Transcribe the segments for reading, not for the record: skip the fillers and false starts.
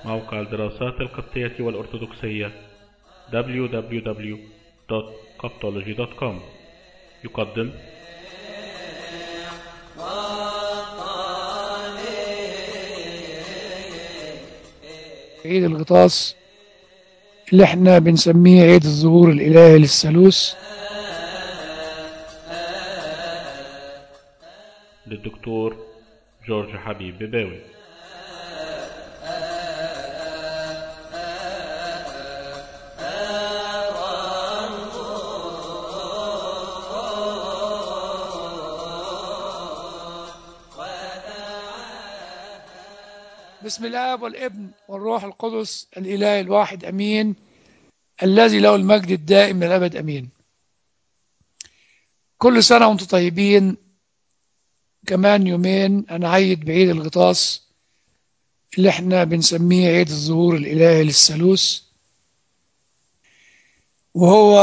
موقع الدراسات القبطية والأرثوذكسية www.coptology.com يقدم عيد الغطاس اللي احنا بنسميه عيد الظهور الإلهي للثالوث. للدكتور جورج حبيب بباوي. بسم الله والابن والروح القدس الإله الواحد أمين، الذي له المجد الدائم من الأبد أمين. كل سنة وانتم طيبين. كمان يومين هنعيد بعيد الغطاس اللي احنا بنسميه عيد الظهور الإلهي للثالوث، وهو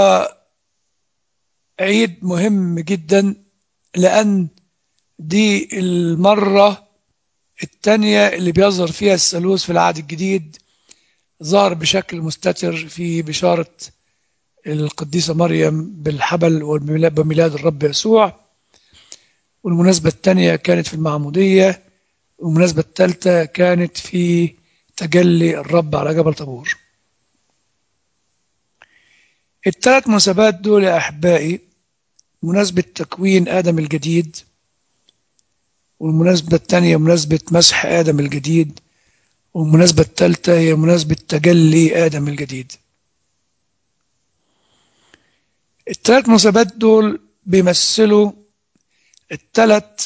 عيد مهم جدا لأن دي المرة الثانية اللي بيظهر فيها الثالوث في العهد الجديد. ظهر بشكل مستتر في بشارة القديسة مريم بالحبل وبميلاد الرب يسوع، والمناسبة الثانية كانت في المعمودية، والمناسبة الثالثة كانت في تجلي الرب على جبل طابور. الثلاث مناسبات دول يا أحبائي، مناسبة تكوين آدم الجديد، والمناسبة الثانية مناسبة مسح آدم الجديد، والمناسبة الثالثة هي مناسبة تجلي آدم الجديد. الثلاث مناسبات دول بيمثلوا الثلاث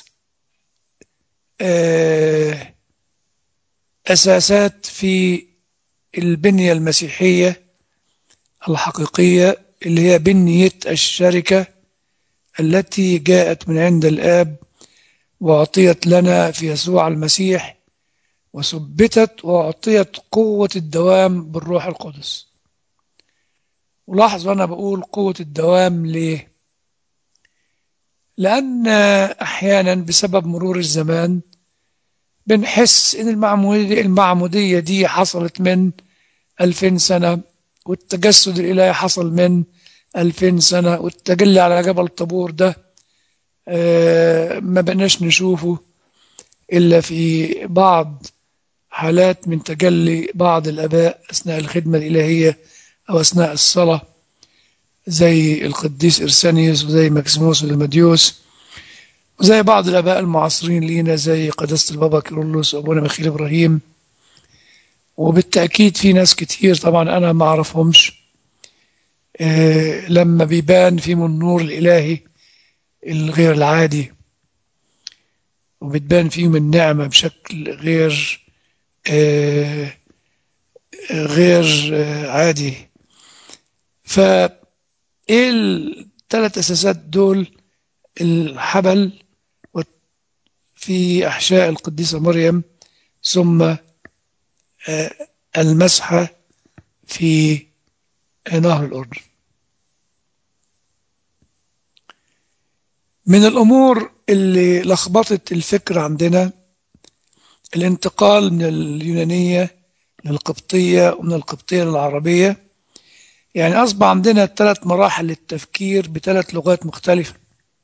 أساسات في البنية المسيحية الحقيقية، اللي هي بنية الشركة التي جاءت من عند الآب وأعطيت لنا في يسوع المسيح، وثبتت وأعطيت قوة الدوام بالروح القدس. ولاحظ أنا بقول قوة الدوام ليه؟ لأن أحيانا بسبب مرور الزمان بنحس إن المعمودية دي حصلت من 2000 سنة، والتجسد الإلهي حصل من 2000 سنة، والتجلي على جبل طابور ده ما بقناش نشوفه إلا في بعض حالات من تجلي بعض الآباء أثناء الخدمة الإلهية أو أثناء الصلاة، زي القديس إرسانيوس وزي ماكسيموس وديماديوس، وزي بعض الآباء المعاصرين لينا زي قداسة البابا كيرلس وأبونا ميخائيل إبراهيم. وبالتأكيد في ناس كتير طبعا أنا ما أعرفهمش لما بيبان فيهم النور الإلهي الغير العادي، وبتبان فيهم النعمة بشكل غير عادي. فإيه الثلاث أساسات دول؟ الحبل في أحشاء القديسة مريم، ثم المسحة في نهر الأردن. من الأمور اللي لخبطت الفكر عندنا الانتقال من اليونانية للقبطية ومن القبطية للعربية. يعني أصبح عندنا 3 مراحل للتفكير ب3 لغات مختلفة.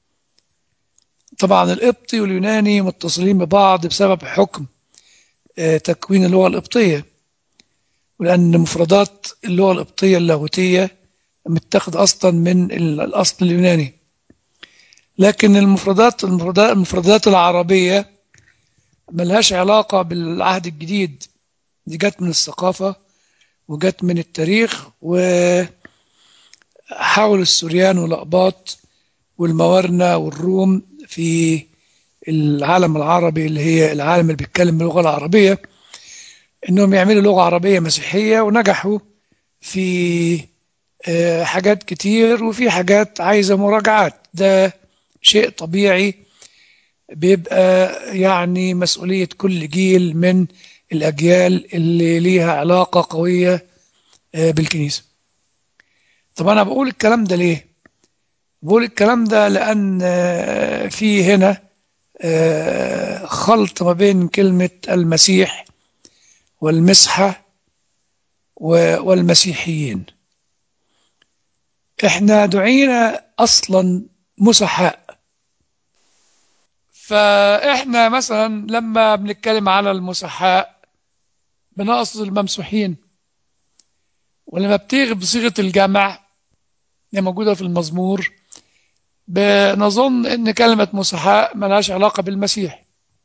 طبعا القبطي واليوناني متصلين ببعض بسبب حكم تكوين اللغة القبطية، ولأن مفردات اللغة القبطية اللاهوتية متاخد أصلا من الأصل اليوناني. لكن المفردات العربية ملهاش علاقة بالعهد الجديد، دي جت من الثقافة وجت من التاريخ، وحاول السوريان والأقباط والموارنة والروم في العالم العربي اللي هي العالم اللي بيتكلم باللغة العربية إنهم يعملوا لغة عربية مسيحية، ونجحوا في حاجات كتير، وفي حاجات عايزة مراجعات. ده شيء طبيعي بيبقى يعني مسؤولية كل جيل من الأجيال اللي ليها علاقة قوية بالكنيسة. طب أنا بقول الكلام ده ليه؟ بقول الكلام ده لأن في هنا خلط ما بين كلمة المسيح والمسحة والمسيحيين. احنا دعينا أصلا مسحاء. فاحنا مثلا لما بنتكلم على المسحاء بنقصد الممسوحين، ولما بتيجي بصيغة الجمع اللي موجودة في المزمور بنظن ان كلمة مسحاء ملهاش علاقة بالمسيح.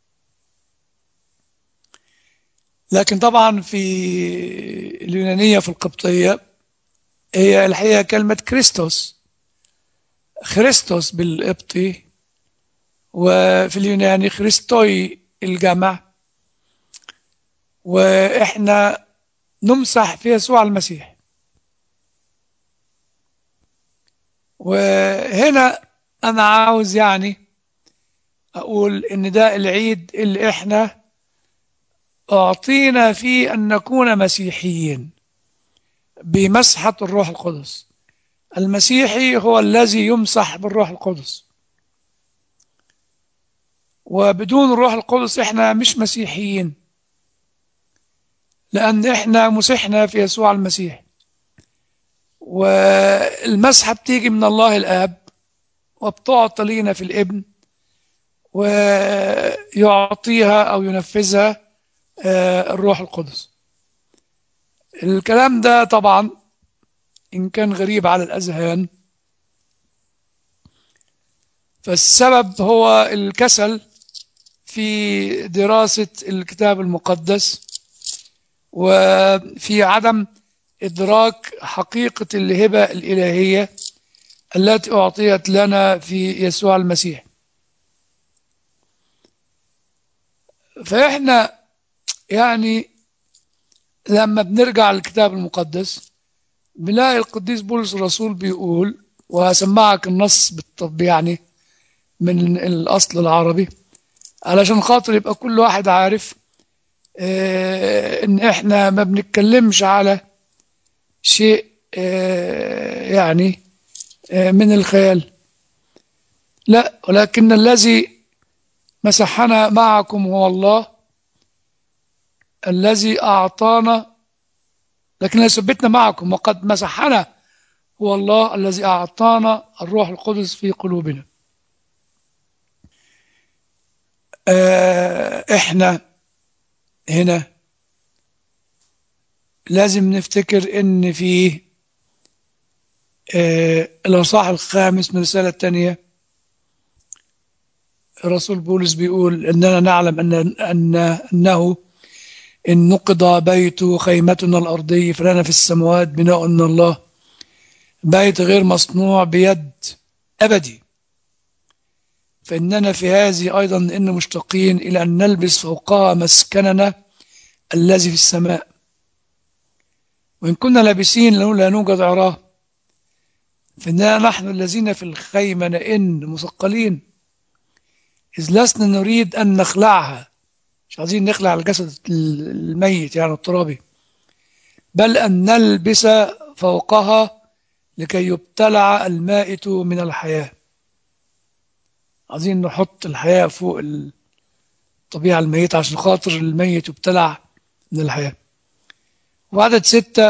لكن طبعا في اليونانية في القبطية هي الحقيقة كلمة كريستوس، خريستوس بالقبطي، وفي اليوناني خريستوي الجمع، وإحنا نمسح في يسوع المسيح. وهنا أنا عاوز أقول إن ده العيد اللي إحنا أعطينا فيه أن نكون مسيحيين بمسحة الروح القدس. المسيحي هو الذي يمسح بالروح القدس، وبدون الروح القدس احنا مش مسيحيين، لأن احنا مسحنا في يسوع المسيح. والمسحة بتيجي من الله الآب وبتعطى لينا في الابن، ويعطيها أو ينفذها الروح القدس. الكلام ده طبعا إن كان غريب على الأذهان فالسبب هو الكسل في دراسة الكتاب المقدس، وفي عدم إدراك حقيقة الهبة الإلهية التي أعطيت لنا في يسوع المسيح. فإحنا لما بنرجع للكتاب المقدس بنلاقي القديس بولس الرسول بيقول، وهسمعك النص من الأصل العربي علشان خاطر يبقى كل واحد عارف إن إحنا ما بنتكلمش على شيء من الخيال، لا، ولكن الذي مسحنا معكم هو الله الذي أعطانا، لكن يثبتنا معكم، وقد مسحنا هو الله الذي أعطانا الروح القدس في قلوبنا. إحنا هنا لازم نفتكر إن في الإصحاح 5 من الرسالة الثانية الرسول بولس بيقول إننا نعلم أنه إن نقض بيت خيمتنا الأرضي فلنا في السماوات بناء من الله، بيت غير مصنوع بيد أبدي. فإننا في هذه أيضا إن مشتاقين إلى أن نلبس فوقها مسكننا الذي في السماء، وإن كنا لابسين لا نوجد عراه، فإننا نحن الذين في الخيمة نئن مثقلين، إذ لسنا نريد أن نخلعها، مش عايزين نخلع الجسد الميت الترابي، بل أن نلبس فوقها لكي يبتلع المائت من الحياة. عايزين نحط الحياة فوق الطبيعة الميتة عشان خاطر الميت يبتلع من الحياة. وعدد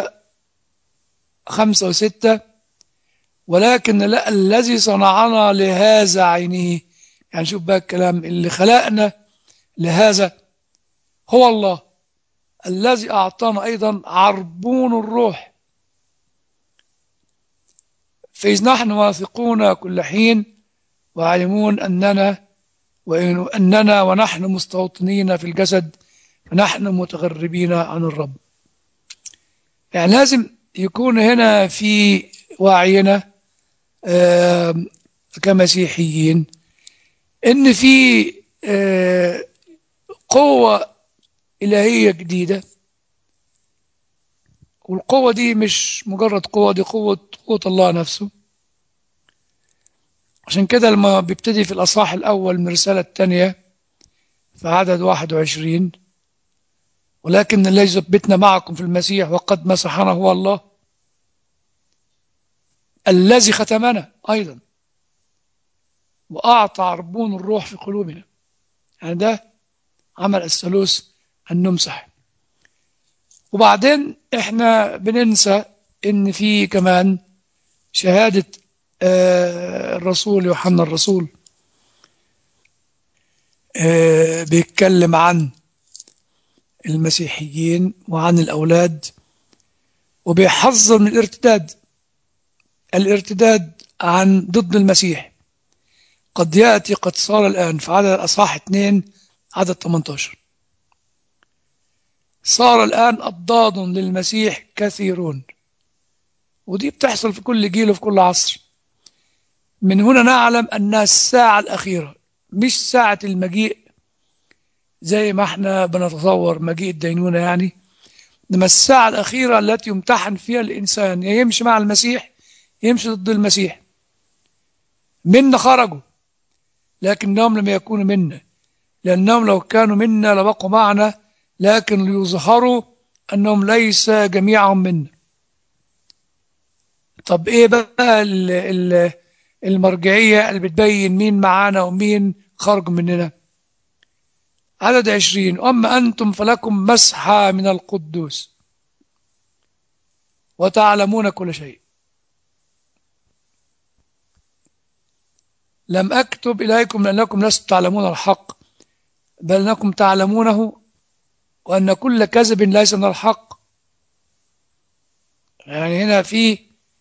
5 و6 ولكن الذي صنعنا لهذا عينه، شوف بقى الكلام، اللي خلقنا لهذا هو الله الذي أعطانا أيضا عربون الروح، فإذ نحن واثقون كل حين وعالمون أننا ونحن مستوطنين في الجسد فنحن متغربين عن الرب. لازم يكون هنا في وعينا كمسيحيين إن في قوة إلهية جديدة، والقوة دي مش مجرد قوة، دي قوة الله نفسه. عشان كده لما بيبتدي في الأصحاح الأول من الرسالة الثانية في عدد 21 ولكن الذي يثبتنا معكم في المسيح وقد مسحنا هو الله الذي ختمنا أيضا وأعطى عربون الروح في قلوبنا. ده عمل الثالوث أن نمسح. وبعدين احنا بننسى ان في كمان شهادة الرسول يوحنا الرسول بيتكلم عن المسيحيين وعن الأولاد، وبيحذر من الارتداد عن ضد المسيح. قد يأتي قد صار الآن في عدد أصحاح 2 عدد 18. صار الآن أضداد للمسيح كثيرون، ودي بتحصل في كل جيل وفي كل عصر. من هنا نعلم أنها الساعة الأخيرة، مش ساعة المجيء زي ما احنا بنتصور مجيء الدينونة يعني، إنما الساعة الأخيرة التي يمتحن فيها الإنسان، يا يمشي مع المسيح يمشي ضد المسيح. منا خرجوا لكنهم لم يكونوا منا، لأنهم لو كانوا منا لبقوا معنا، لكن ليظهروا أنهم ليس جميعهم منا. طب إيه بقى المرجعية اللي بتبين مين معانا ومين خرج مننا؟ عدد 20: أما أنتم فلكم مسحة من القدوس وتعلمون كل شيء. لم أكتب إليكم لأنكم لستم تعلمون الحق، بل أنكم تعلمونه، وأن كل كذب ليس من الحق. يعني هنا في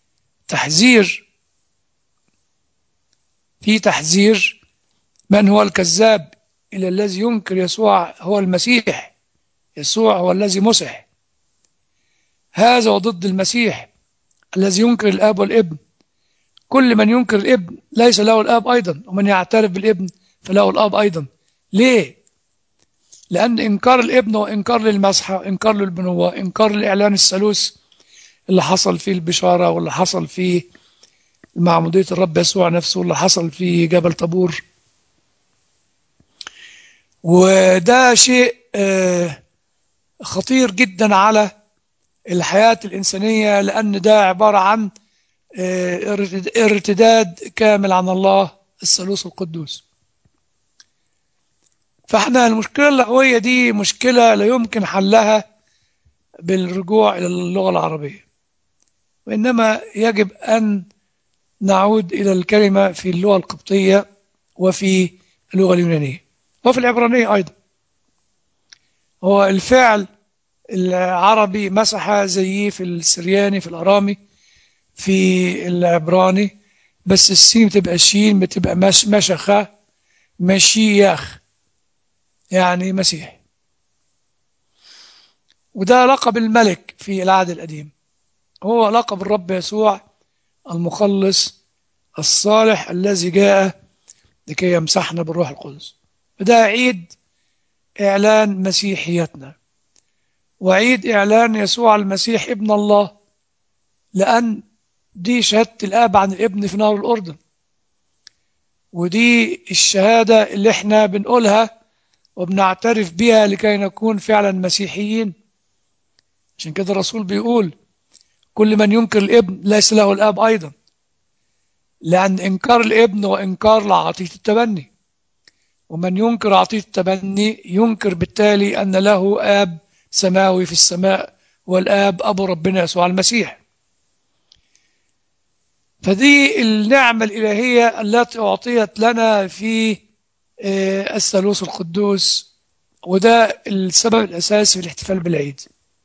تحذير من هو الكذاب، إلى الذي ينكر يسوع هو المسيح. يسوع هو الذي مسح، هذا وضد المسيح الذي ينكر الآب والابن. كل من ينكر الابن ليس له الآب أيضا، ومن يعترف بالابن فله الآب أيضا. ليه؟ لأن إنكار الابن هو إنكار للمسحة، إنكار للبنوة، إنكار لإعلان الثالوث اللي حصل فيه البشارة، واللي حصل فيه معمودية الرب يسوع نفسه، واللي حصل فيه جبل طابور. وده شيء خطير جدا على الحياة الإنسانية، لأن ده عبارة عن ارتداد كامل عن الله الثالوث القدوس. فاحنا المشكلة اللغوية دي مشكلة لا يمكن حلها بالرجوع إلى اللغة العربية، وإنما يجب أن نعود إلى الكلمة في اللغة القبطية وفي اللغة اليونانية وفي العبرانية أيضا. هو الفعل العربي مسح زيه في السرياني، في الأرامي، في العبراني، بس السين بتبقى شين، بتبقى مشخة، مشيخ يعني مسيح. وده لقب الملك في العهد القديم، هو لقب الرب يسوع المخلص الصالح الذي جاء لكي يمسحنا بالروح القدس. وده عيد إعلان مسيحيتنا، وعيد إعلان يسوع المسيح ابن الله، لأن دي شهادة الآب عن الابن في نهر الأردن، ودي الشهادة اللي احنا بنقولها وبنعترف بها لكي نكون فعلا مسيحيين. عشان كده الرسول بيقول: كل من ينكر الابن ليس له الآب أيضا، لأن إنكار الابن وإنكار لعطية التبني، ومن ينكر عطية التبني ينكر بالتالي أن له آب سماوي في السماء، والآب أبو ربنا يسوع المسيح. فدي النعمة الإلهية التي أعطيت لنا في الثالوث القدوس، وده السبب الأساسي في الاحتفال بالعيد.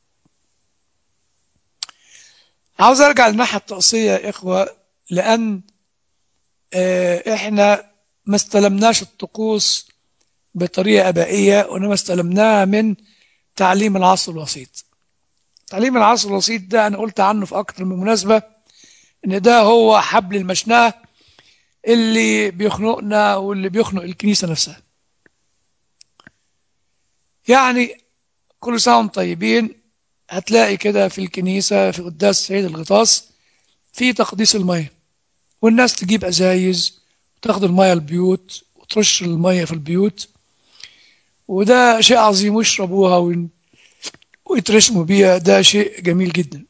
عاوز أرجع للناحية الطقسية يا إخوة، لأن إحنا ما استلمناش الطقوس بطريقة آبائية، وإنما استلمناها من تعليم العصر الوسيط. تعليم العصر الوسيط ده أنا قلت عنه في أكتر من مناسبة إن ده هو حبل المشنقة اللي بيخنقنا واللي بيخنق الكنيسة نفسها. يعني كل سنة وانتم طيبين، هتلاقي كده في الكنيسة في قداس عيد الغطاس في تقديس المية، والناس تجيب أزايز وتاخد المية البيوت وترش المية في البيوت، وده شيء عظيم، ويشربوها ويترشموا بيها، ده شيء جميل جدا.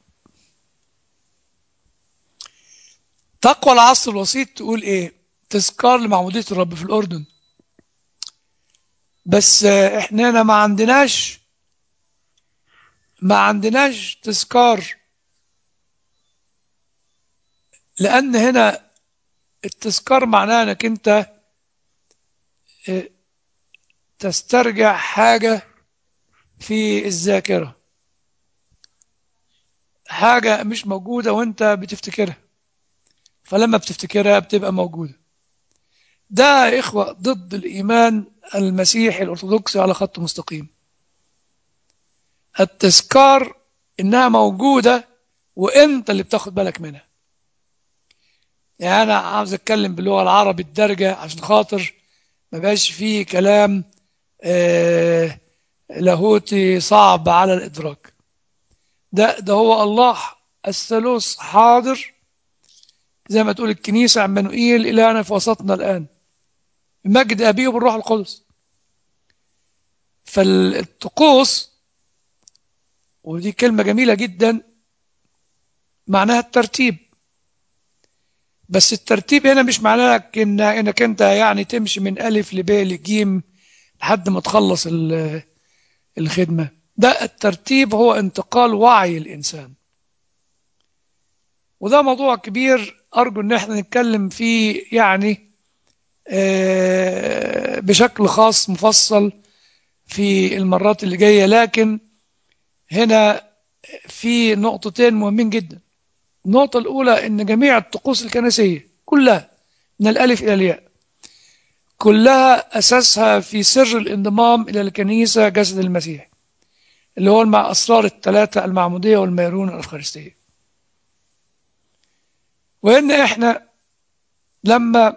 تقوى العصر الوسيط تقول ايه؟ تذكار لمعمودية الرب في الأردن. بس احنا ما عندناش ما عندناش تذكار، لأن هنا التذكار معناه انك انت تسترجع حاجة في الذاكرة، حاجة مش موجودة وانت بتفتكرها، فلما بتفتكرها بتبقى موجودة. ده يا إخوة ضد الإيمان المسيحي الأرثوذكسي على خط مستقيم. التذكار إنها موجودة وانت اللي بتاخد بالك منها. يعني أنا عاوز أتكلم باللغة العربي الدارجة عشان خاطر ما بقاش فيه كلام لاهوتي صعب على الإدراك. ده هو الله الثالوث حاضر، زي ما تقول الكنيسة عمانوئيل إلهنا في وسطنا الآن، بمجد أبيه وبالروح القدس. فالطقوس، ودي كلمة جميلة جدا، معناها الترتيب. بس الترتيب هنا مش معناه انك انت يعني تمشي من ألف لب لجيم لحد ما تخلص الخدمة. ده الترتيب هو انتقال وعي الإنسان، وده موضوع كبير أرجو إن احنا نتكلم فيه يعني بشكل خاص مفصل في المرات اللي جاية. لكن هنا في نقطتين مهمين جدا. النقطة الأولى إن جميع الطقوس الكنسية كلها من الألف إلى الياء كلها أساسها في سر الانضمام إلى الكنيسة جسد المسيح، اللي هو مع أسرار الثلاثة: المعمودية والميرون والأفخارستية. وإن إحنا لما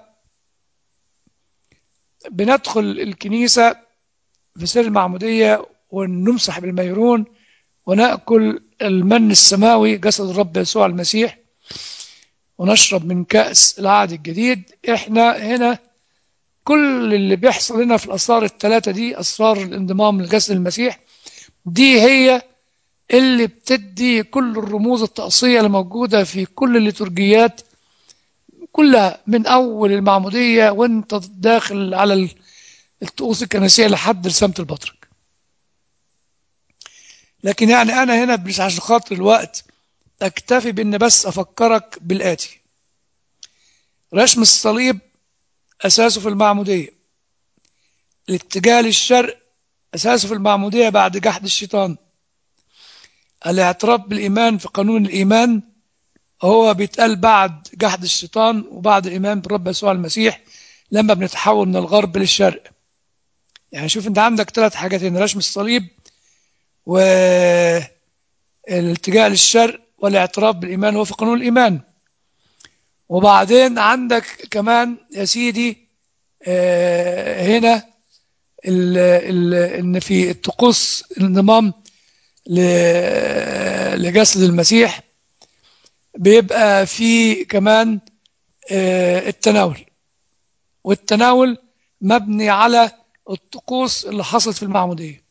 بندخل الكنيسة في سر المعمودية ونمسح بالميرون ونأكل المن السماوي جسد الرب يسوع المسيح ونشرب من كأس العهد الجديد، إحنا هنا كل اللي بيحصل لنا في الأسرار الثلاثة دي، أسرار الانضمام لجسد المسيح، دي هي اللي بتدي كل الرموز الطقسية اللي موجودة في كل الليتورجيات كلها، من أول المعمودية وانت داخل على الطقوس الكنسية لحد رسامة البطرك. لكن يعني أنا هنا مش عشان خاطر الوقت أكتفي بأن بس أفكرك بالآتي: رسم الصليب أساسه في المعمودية، الاتجاه للشرق أساسه في المعمودية بعد جحد الشيطان، الاعتراف بالإيمان في قانون الإيمان هو بيتقال بعد جحد الشيطان وبعد الإيمان بالرب يسوع المسيح لما بنتحول من الغرب للشرق. يعني شوف انت عندك ثلاث حاجات هنا: رسم الصليب والاتجاه للشرق والاعتراف بالإيمان هو في قانون الإيمان. وبعدين عندك كمان يا سيدي هنا ان في الطقوس الانضمام لجسد المسيح بيبقى في كمان التناول، والتناول مبني على الطقوس اللي حصلت في المعمودية.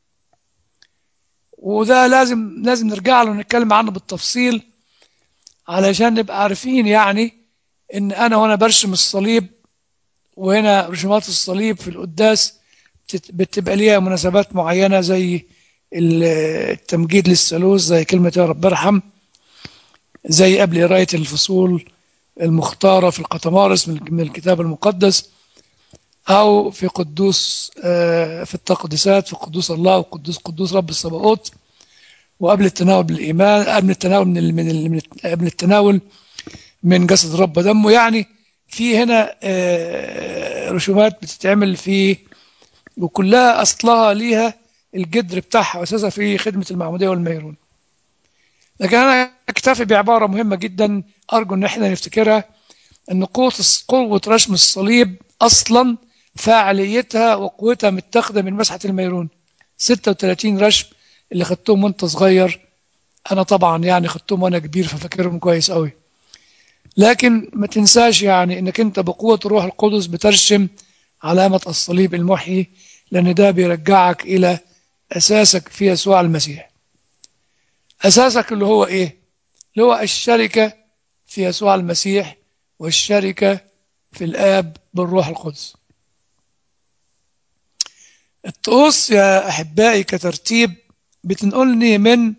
وده لازم نرجع له ونتكلم عنه بالتفصيل علشان نبقى عارفين يعني ان انا وانا برشم الصليب، وهنا رسومات الصليب في القداس بتبقى ليها مناسبات معينة، زي التمجيد للثالوث، زي كلمة يا رب ارحم، زي قبل قراية الفصول المختارة في القطمارس من الكتاب المقدس، أو في قدوس في التقديسات في قدوس الله وقدوس رب الصباؤوت، وقبل التناول بالإيمان، قبل التناول قبل التناول من جسد الرب ودمه. يعني في هنا رسومات بتتعمل في، وكلها أصلها ليها الجدر بتاعها وأساسها في خدمة المعمودية والميرون. لكن أنا أكتفي بعبارة مهمة جدا أرجو أن احنا نفتكرها: أن قوة رسم الصليب أصلا فاعليتها وقوتها متاخده من مسحة الميرون. 36 رسم اللي خدتهم وانت صغير، أنا طبعا يعني خدتهم وأنا كبير ففاكرهم كويس قوي. لكن ما تنساش يعني أنك أنت بقوة الروح القدس بترسم علامة الصليب المحيي، لأن ده بيرجعك إلى أساسك في يسوع المسيح. أساسك اللي هو إيه؟ اللي هو الشركة في يسوع المسيح والشركة في الآب بالروح القدس. الطقوس يا أحبائي كترتيب بتنقلني من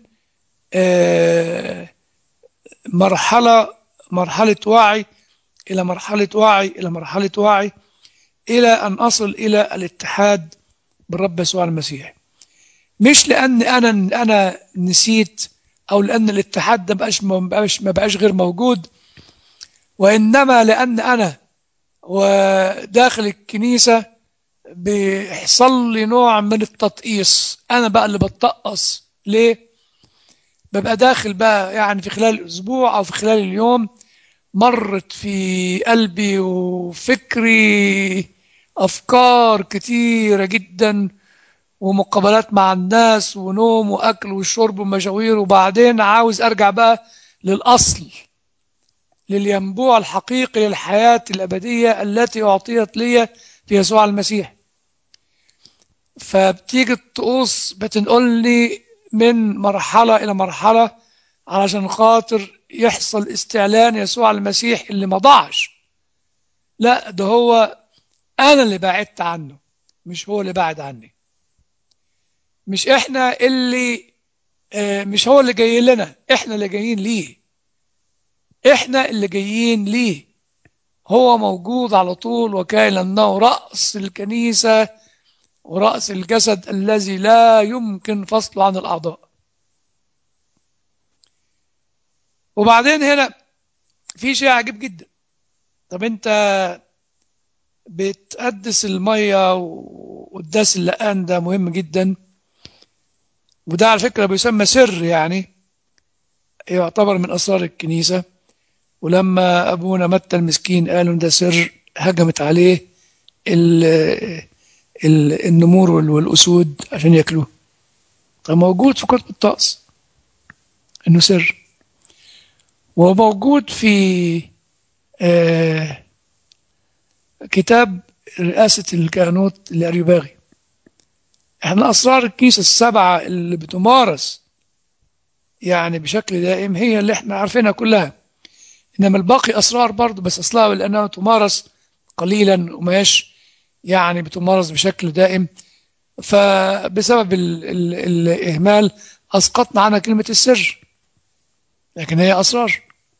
مرحلة وعي إلى مرحلة وعي إلى مرحلة وعي، إلى أن أصل إلى الاتحاد بالرب يسوع المسيح. مش لأن أنا نسيت، أو لأن الاتحاد ده ما بقاش غير موجود، وإنما لأن أنا وداخل الكنيسة بيحصل لي نوع من التطقيس. أنا بقى اللي بتطقس. ليه؟ ببقى داخل بقى يعني في خلال الأسبوع أو في خلال اليوم مرت في قلبي وفكري أفكار كتيرة جدا، ومقابلات مع الناس ونوم وأكل وشرب ومشاوير، وبعدين عاوز أرجع بقى للأصل، للينبوع الحقيقي للحياة الأبدية التي أعطيت لي في يسوع المسيح. فبتيجي الطقوس بتنقلني من مرحلة إلى مرحلة علشان خاطر يحصل استعلان يسوع المسيح اللي ما ضاعش. لا، ده هو أنا اللي بعدت عنه، مش هو اللي بعد عني. مش إحنا اللي مش هو اللي جاي لنا، إحنا اللي جايين ليه. إحنا اللي جايين ليه. هو موجود على طول، وكان أنه رأس الكنيسة ورأس الجسد الذي لا يمكن فصله عن الأعضاء. وبعدين هنا في شيء عجيب جدا. طب أنت بتقدس المية والداس اللقان، ده مهم جدا، وده على فكرة بيسمى سر، يعني يعتبر من أسرار الكنيسة. ولما أبونا متى المسكين قالوا ده سر، هجمت عليه النمور والأسود عشان يأكلوه. طب موجود في كتب الطقس إنه سر، وموجود في كتاب رئاسة الكهنوت لأريوباغي. احنا أسرار الكنيسة السبعة اللي بتمارس يعني بشكل دائم هي اللي احنا عارفينها كلها، إنما الباقي أسرار برضه، بس أصلها لأنها تمارس قليلا وماش يعني بتمارس بشكل دائم. فبسبب الإهمال أسقطنا عنها كلمة السر، لكن هي أسرار.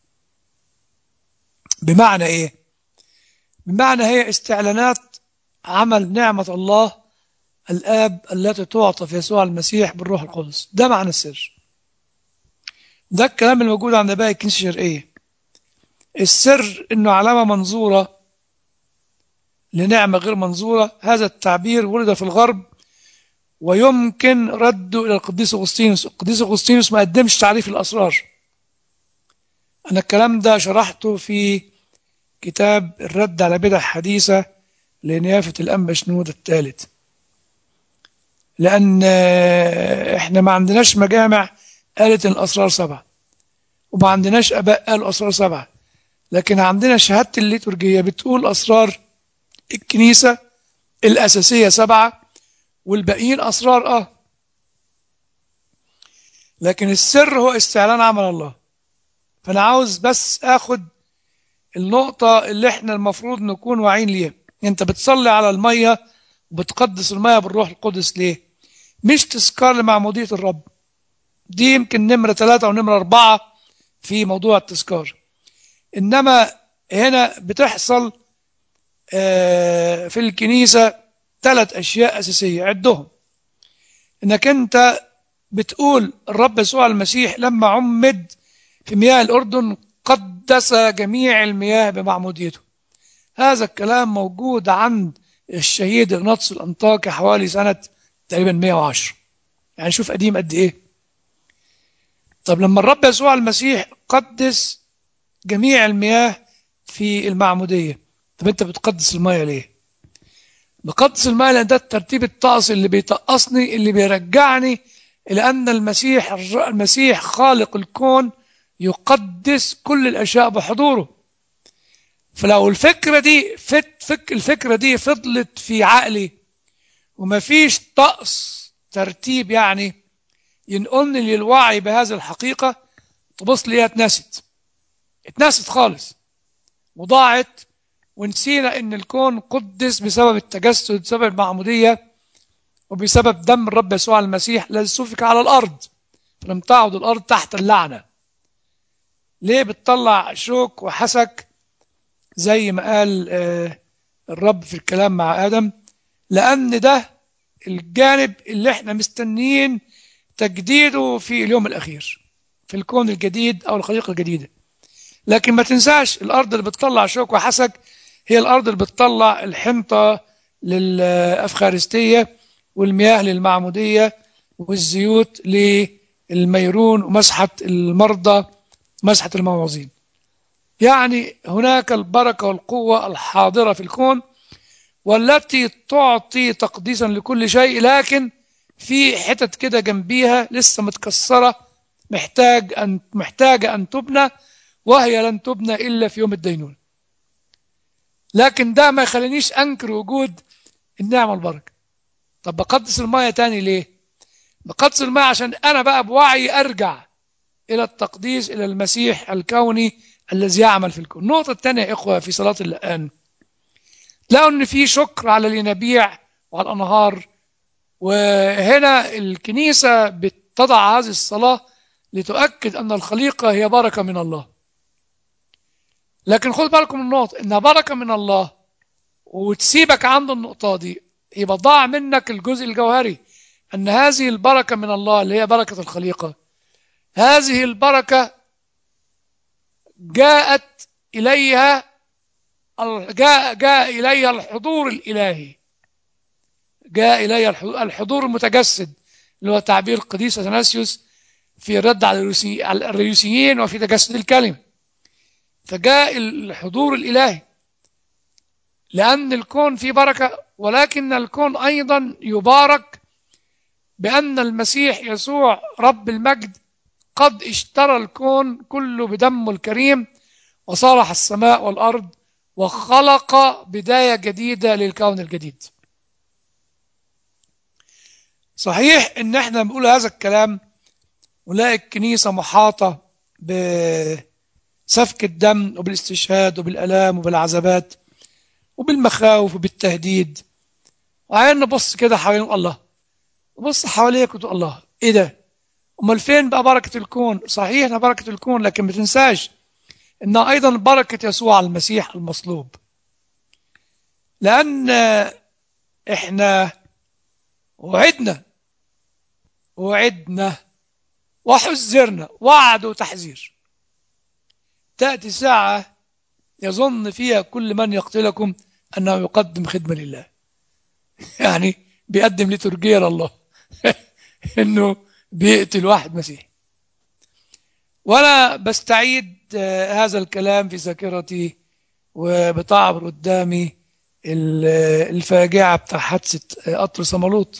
بمعنى إيه؟ بمعنى هي استعلانات عمل نعمة الله الآب التي تعطى في يسوع المسيح بالروح القدس. ده معنى السر. ده الكلام الموجود عند باقي الكنيسة الشرقية. السر إنه علامة منظورة لنعمة غير منظورة. هذا التعبير ولد في الغرب، ويمكن رده إلى القديس أغسطينوس. القديس أغسطينوس ما قدمش تعريف الأسرار. أنا الكلام ده شرحته في كتاب الرد على بدع حديثة لنيافة الأنبا شنودة الثالث. لأن إحنا ما عندناش مجامع قالت إن الأسرار 7، وما عندناش أباء قالوا أسرار 7، لكن عندنا شهادة الليتورجية بتقول أسرار الكنيسة الأساسية 7، والباقيين أسرار لكن السر هو استعلان عمل الله. فأنا عاوز بس أخد النقطة اللي إحنا المفروض نكون واعيين ليها. أنت بتصلي على المية وبتقدس المية بالروح القدس ليه؟ مش تذكار لمعمودية الرب، دي يمكن نمرة 3 ونمرة 4 في موضوع التذكار. إنما هنا بتحصل في الكنيسة 3 أشياء أساسية عدهم. إنك أنت بتقول الرب يسوع المسيح لما عمد في مياه الأردن قدس جميع المياه بمعموديته. هذا الكلام موجود عند الشهيد إغناطيوس الأنطاكي حوالي سنة تقريبا 110. يعني شوف قديم قد إيه. طب لما الرب يسوع المسيح قدس جميع المياه في المعمودية، طب أنت بتقدس المياه ليه؟ بقدس المياه لأن ده الترتيب الطقس اللي بيطقصني، اللي بيرجعني إلى أن المسيح خالق الكون يقدس كل الأشياء بحضوره. فلو الفكرة دي فضلت في عقلي وما فيش طقس ترتيب يعني ينقلني للوعي بهذه الحقيقة، تبص لي اتنست خالص وضاعت، ونسينا ان الكون قدس بسبب التجسد، بسبب المعمودية، وبسبب دم الرب يسوع المسيح الذي سفك على الأرض، فلم تعد الأرض تحت اللعنة. ليه بتطلع شوك وحسك زي ما قال الرب في الكلام مع آدم؟ لأن ده الجانب اللي احنا مستنيين تجديده في اليوم الأخير، في الكون الجديد أو الخليقة الجديدة. لكن ما تنساش الأرض اللي بتطلع شوك وحسك هي الأرض اللي بتطلع الحنطة للأفخارستية، والمياه للمعمودية، والزيوت للميرون، ومسحة المرضى، مسحة الموعظين. يعني هناك البركة والقوة الحاضرة في الكون والتي تعطي تقديسا لكل شيء، لكن في حتت كده جنبيها لسه متكسرة، محتاجة أن تبنى، وهي لن تبنى إلا في يوم الدينونة. لكن ده ما يخلينيش أنكر وجود النعمة والبركة. طب بقدس المية تاني ليه؟ بقدس المية عشان أنا بقى بوعي أرجع إلى التقديس، إلى المسيح الكوني الذي يعمل في الكون. النقطة الثانية يا إخوة في صلاة اللقان، لقوا إن في شكر على الينابيع وعلى الأنهار، وهنا الكنيسة بتضع هذه الصلاة لتؤكد أن الخليقة هي بركة من الله. لكن خد بالكم النقطة إنها بركة من الله وتسيبك عند النقطة دي، يبقى ضاع منك الجزء الجوهري، أن هذه البركة من الله اللي هي بركة الخليقة، هذه البركة جاء إليها الحضور الإلهي، جاء إليها الحضور المتجسد، اللي هو تعبير القديس أثناسيوس في الرد على الريوسيين وفي تجسد الكلمة. فجاء الحضور الإلهي لأن الكون فيه بركة، ولكن الكون أيضا يبارك بأن المسيح يسوع رب المجد قد اشترى الكون كله بدمه الكريم، وصالح السماء والأرض، وخلق بداية جديدة للكون الجديد. صحيح إن احنا بنقول هذا الكلام ونلاقي الكنيسة محاطة بسفك الدم وبالاستشهاد وبالآلام وبالعذابات وبالمخاوف وبالتهديد، وعين نبص كده حوالين الله، وبص حواليك وتقول الله ايه ده؟ امال فين بقى بركة الكون؟ صحيح انها بركة الكون، لكن ما تنساش انها ايضا بركة يسوع المسيح المصلوب. لان احنا وعدنا وحذرنا وعد وتحذير، تأتي ساعة يظن فيها كل من يقتلكم أنه يقدم خدمة لله، يعني بيقدم لترجية لله إنه بيقتل واحد مسيحي. وأنا بستعيد هذا الكلام في ذاكرتي وبتعبر قدامي الفاجعة بتاع حادثة قطر صمالوط،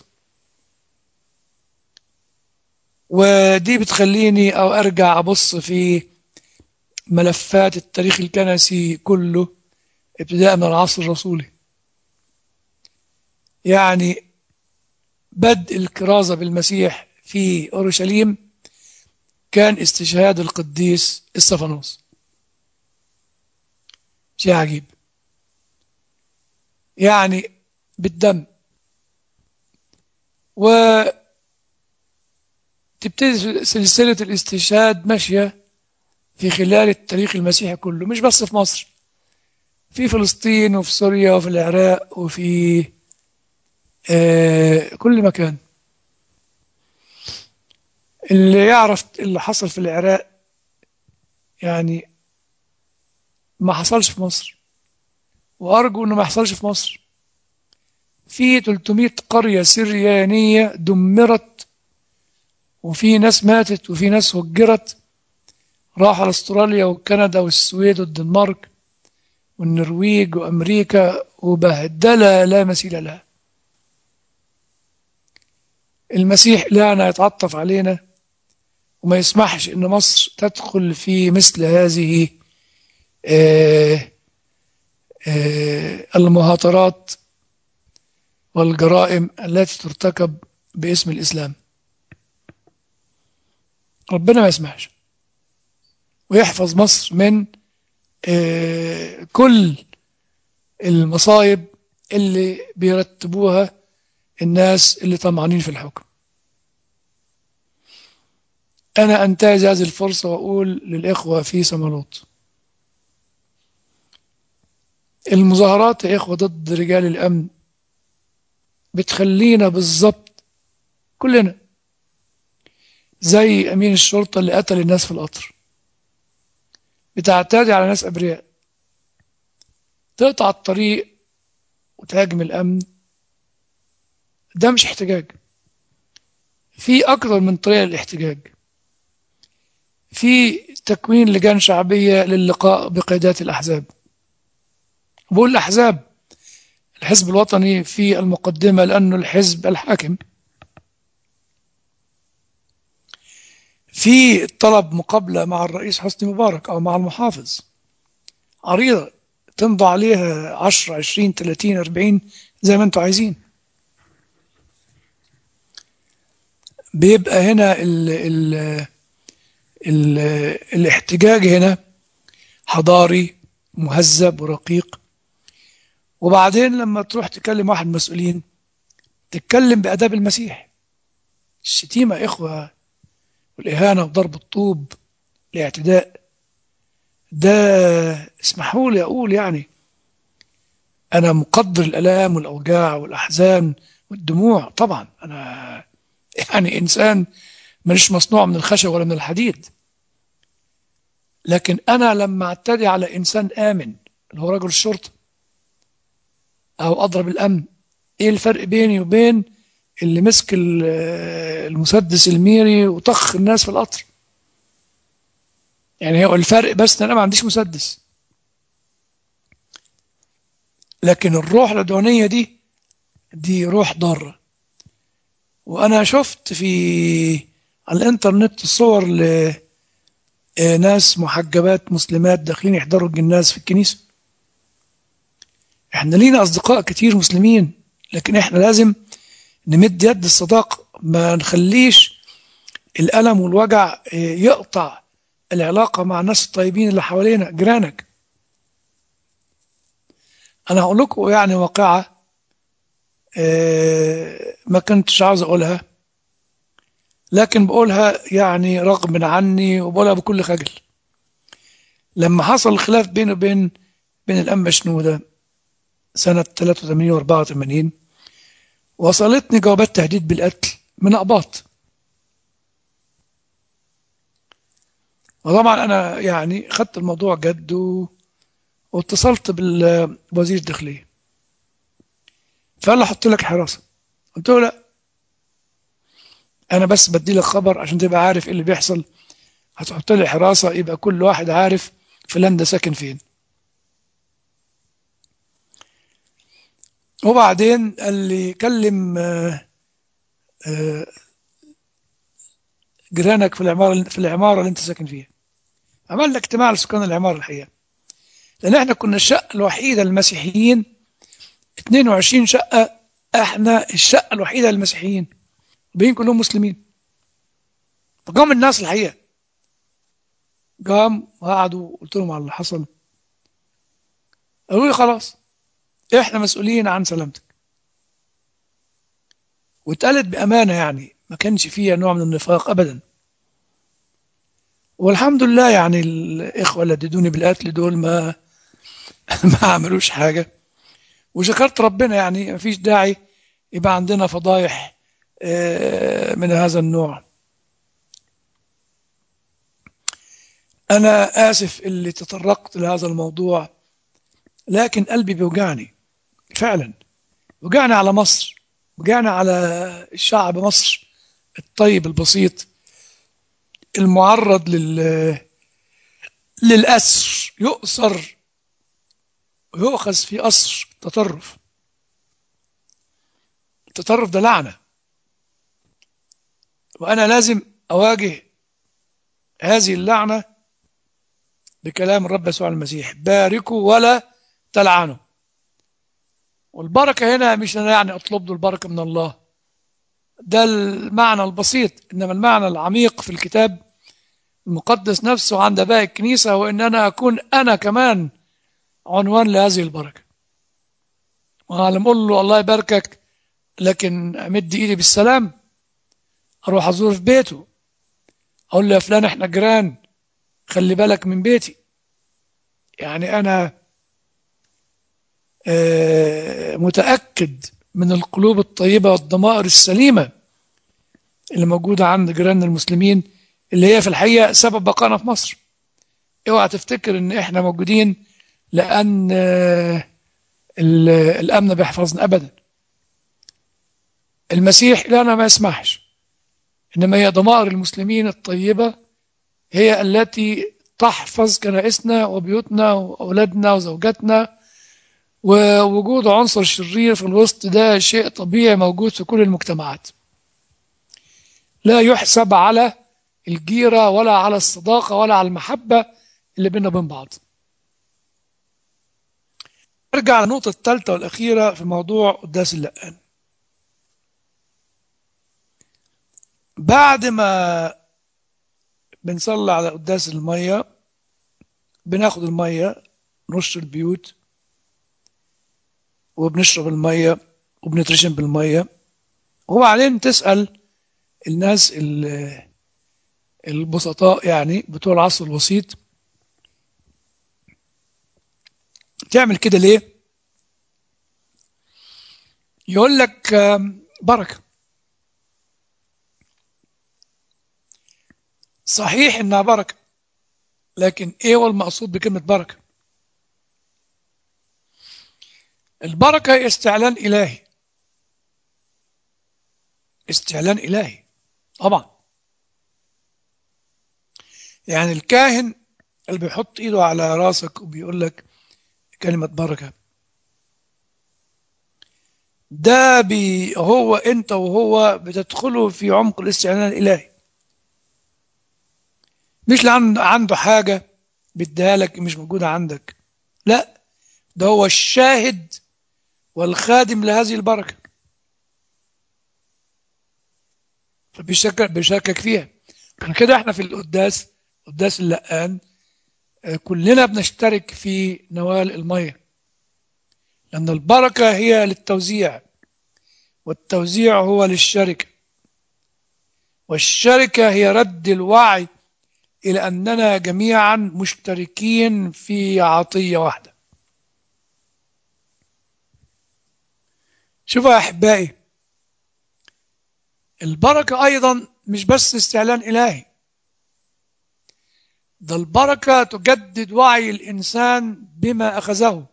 ودي بتخليني أو أرجع أبص في ملفات التاريخ الكنسي كله ابتداء من العصر الرسولي. يعني بدء الكرازة بالمسيح في أورشليم كان استشهاد القديس استفانوس، شيء عجيب، يعني بالدم. وتبتدي سلسلة الاستشهاد ماشية في خلال التاريخ المسيحي كله، مش بس في مصر، في فلسطين وفي سوريا وفي العراق وفي كل مكان. اللي يعرف اللي حصل في العراق يعني ما حصلش في مصر، وأرجو أنه ما يحصلش في مصر. في 300 قرية سريانية دمرت، وفي ناس ماتت وفي ناس هجرت، راحوا على استراليا وكندا والسويد والدنمارك والنرويج وأمريكا، وبهدلة لا مثيل لها. المسيح لنا يتعطف علينا وما يسمحش إن مصر تدخل في مثل هذه المهاترات والجرائم التي ترتكب باسم الإسلام. ربنا ما يسمحش، ويحفظ مصر من كل المصايب اللي بيرتبوها الناس اللي طمعانين في الحكم. أنا أنتهز هذه الفرصة وأقول للإخوة في سملوط، المظاهرات يا إخوة ضد رجال الأمن بتخلينا بالظبط كلنا زي أمين الشرطة اللي قتل الناس في القطر، بتعتدي على ناس أبرياء، تقطع الطريق وتهاجم الأمن. ده مش احتجاج، في أكثر من طريقة للاحتجاج. في تكوين لجان شعبية للقاء بقيادات الأحزاب، بقول الأحزاب، الحزب الوطني في المقدمة لأنه الحزب الحاكم. في طلب مقابلة مع الرئيس حسني مبارك أو مع المحافظ، عريضة تمضى عليها 10 20 30 40 زي ما انتوا عايزين. بيبقى هنا ال الاحتجاج هنا حضاري مهذب ورقيق. وبعدين لما تروح تكلم واحد مسؤولين تتكلم بأداب المسيح. الشتيمة إخوة والإهانة وضرب الطوب، الاعتداء ده، اسمحوا لي أقول يعني أنا مقدر الآلام والأوجاع والأحزان والدموع طبعا. أنا يعني إنسان مش مصنوع من الخشب ولا من الحديد، لكن أنا لما أعتدي على إنسان آمن اللي هو رجل الشرطة أو أضرب الأمن، إيه الفرق بيني وبين اللي مسك المسدس الميري وطخ الناس في القطر؟ يعني هو الفرق بس أنا ما عنديش مسدس، لكن الروح العدوانية دي روح ضارة. وأنا شفت على الإنترنت صور لناس محجبات مسلمات داخلين يحضروا الجناز في الكنيسة. احنا لينا أصدقاء كتير مسلمين، لكن احنا لازم نمد يد الصداقة، ما نخليش الألم والوجع يقطع العلاقة مع الناس الطيبين اللي حوالينا جيرانك. أنا هقول لكم يعني واقعة ما كنتش عاوز أقولها، لكن بقولها يعني رغم عني وبقولها بكل خجل. لما حصل الخلاف بينه وبين الأنبا شنودة سنة 83 و 84 وصلتني جوابات تهديد بالقتل من أقباط. وطبعا أنا يعني خدت الموضوع جد واتصلت بوزير الداخلية، فقال له أحط لك حراسة. قلت له لا، أنا بس بدي لك خبر عشان تبقى عارف إيه اللي بيحصل. هتحط لي حراسة يبقى كل واحد عارف فلان ده ساكن فين. وبعدين قال لي كلم جيرانك في العمارة اللي انت ساكن فيها. عملنا اجتماع لسكان العمارة الحقيقة، لأن احنا كنا الشقة الوحيدة للمسيحيين، 22 شقة، احنا الشقة الوحيدة للمسيحيين، الباقيين كلهم مسلمين. فقام الناس الحقيقة قام وقعدوا، قلت لهم على اللي حصل. قالوا لي خلاص احنا مسؤولين عن سلامتك. واتقالت بأمانة، يعني ما كانش فيها نوع من النفاق أبدا. والحمد لله يعني الإخوة اللي هددوني بالقتل دول ما عملوش حاجة، وشكرت ربنا. يعني ما فيش داعي يبقى عندنا فضايح من هذا النوع. أنا آسف اللي تطرقت لهذا الموضوع، لكن قلبي بيوجعني فعلا، وجعنا على مصر، وجعنا على الشعب مصر الطيب البسيط المعرض للأسر، يؤسر ويؤخذ في أسر التطرف. التطرف ده لعنة، وأنا لازم أواجه هذه اللعنة بكلام الرب يسوع المسيح: باركوا ولا تلعنوا. والبركة هنا مش أنا يعني أطلب له البركة من الله، ده المعنى البسيط، إنما المعنى العميق في الكتاب المقدس نفسه عند باقي الكنيسة هو إن أنا أكون أنا كمان عنوان لهذه البركة. وأنا لما أقول له الله يباركك لكن أمد إيدي بالسلام، أروح أزور في بيته، أقول له يا فلان إحنا جيران، خلي بالك من بيتي. يعني أنا متأكد من القلوب الطيبة والضمائر السليمة اللي موجودة عند جيراننا المسلمين، اللي هي في الحقيقة سبب بقائنا في مصر. اوعى تفتكر ان احنا موجودين لأن الأمن بيحفظنا أبدا. المسيح لنا ما يسمحش، إنما هي ضمائر المسلمين الطيبة هي التي تحفظ كنائسنا وبيوتنا وأولادنا وزوجاتنا. ووجود عنصر شرير في الوسط ده شيء طبيعي موجود في كل المجتمعات، لا يحسب على الجيرة ولا على الصداقة ولا على المحبة اللي بيننا وبين بعض. ارجع للنقطة الثالثة والأخيرة في موضوع قداس اللقان. بعد ما بنصلي على قداس المية، بناخد المية نرش البيوت وبنشرب المية وبنترشم بالمية، وبعدين تسأل الناس البسطاء يعني بتوع العصر الوسيط، تعمل كده ليه؟ يقول لك بركة. صحيح إنها بركة، لكن إيه هو المقصود بكلمة بركة؟ البركة هي استعلان إلهي، استعلان إلهي طبعا. يعني الكاهن اللي بيحط إيده على راسك وبيقول لك كلمة بركة، ده هو أنت وهو بتدخلوا في عمق الاستعلان الإلهي، مش لأن عنده حاجة بيديها لك مش موجودة عندك، لا، ده هو الشاهد والخادم لهذه البركة، فبيشاركك فيها. عشان كده احنا في القداس، قداس اللقان، كلنا بنشترك في نوال المية، لأن البركة هي للتوزيع، والتوزيع هو للشركة، والشركة هي رد الوعي إلى أننا جميعا مشتركين في عطية واحدة. شوفوا يا أحبائي، البركة أيضا مش بس استعلان إلهي، ده البركة تجدد وعي الإنسان بما أخذه.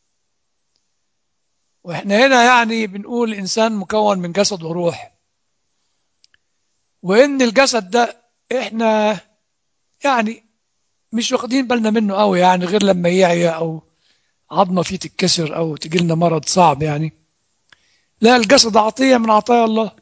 وإحنا هنا يعني بنقول الإنسان مكون من جسد وروح، وإن الجسد ده إحنا يعني مش واخدين بالنا منه قوي، يعني غير لما يعيا أو عظمة فيه تتكسر أو تجيلنا مرض صعب يعني. لا، الجسد عطية من عطايا الله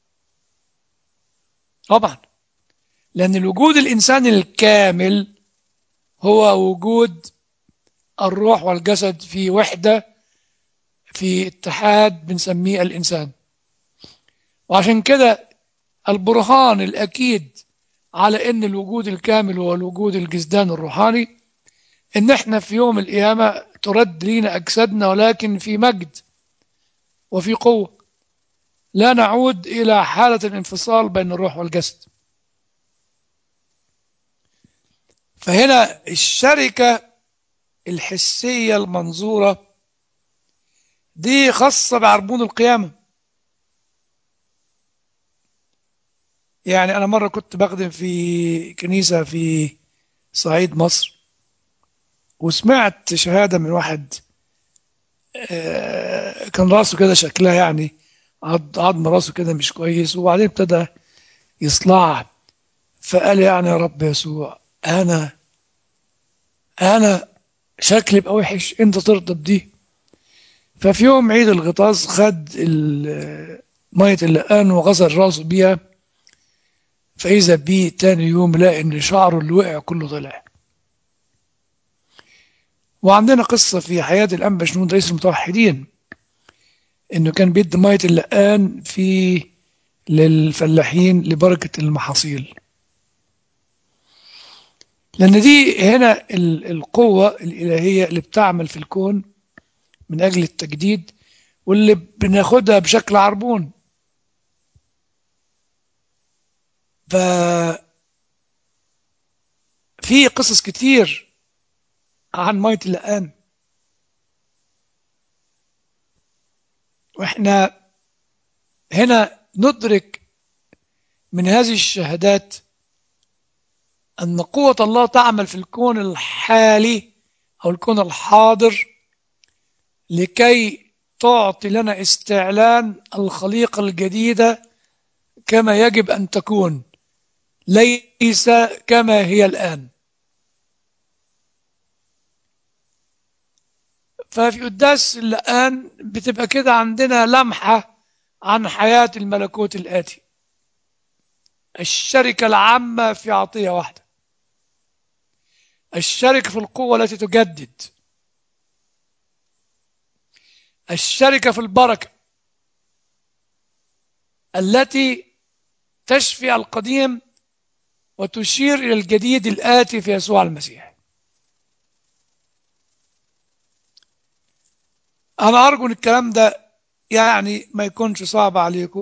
طبعا، لأن الوجود الإنساني الكامل هو وجود الروح والجسد في وحدة، في اتحاد بنسميه الإنسان. وعشان كده البرهان الأكيد على أن الوجود الكامل هو الوجود الجسدان الروحاني، أن احنا في يوم القيامة ترد لينا أجسادنا، ولكن في مجد وفي قوة، لا نعود إلى حالة الانفصال بين الروح والجسد. فهنا الشركة الحسية المنظورة دي خاصة بعربون القيامة. يعني أنا مرة كنت بخدم في كنيسة في صعيد مصر، وسمعت شهادة من واحد كان راسه كده شكلها يعني عظم راسه كده مش كويس، وبعدين ابتدى يصلع، فقال يعني يا رب يسوع، أنا شكلي بقى وحش، أنت ترضى بدي؟ ففي يوم عيد الغطاس خد مية اللقان وغسل راسه بيها، فإذا بيه تاني يوم لقى إن شعره اللي وقع كله طلع. وعندنا قصة في حياة الأنبا شنود رئيس المتوحدين، إنه كان بيدي مية اللقان للفلاحين لبركة المحاصيل، لأن دي هنا القوة الإلهية اللي بتعمل في الكون من أجل التجديد واللي بناخدها بشكل عربون. ففي قصص كتير عن مية اللقان، واحنا هنا ندرك من هذه الشهادات أن قوة الله تعمل في الكون الحالي أو الكون الحاضر لكي تعطي لنا استعلان الخليقة الجديدة كما يجب أن تكون، ليس كما هي الآن. ففي قداس اللقان بتبقى كده عندنا لمحة عن حياة الملكوت الآتي، الشركة العامة في عطية واحدة، الشركة في القوة التي تجدد، الشركة في البركة التي تشفي القديم وتشير إلى الجديد الآتي في يسوع المسيح. أنا أرجو أن الكلام ده يعني ما يكونش صعب عليكم،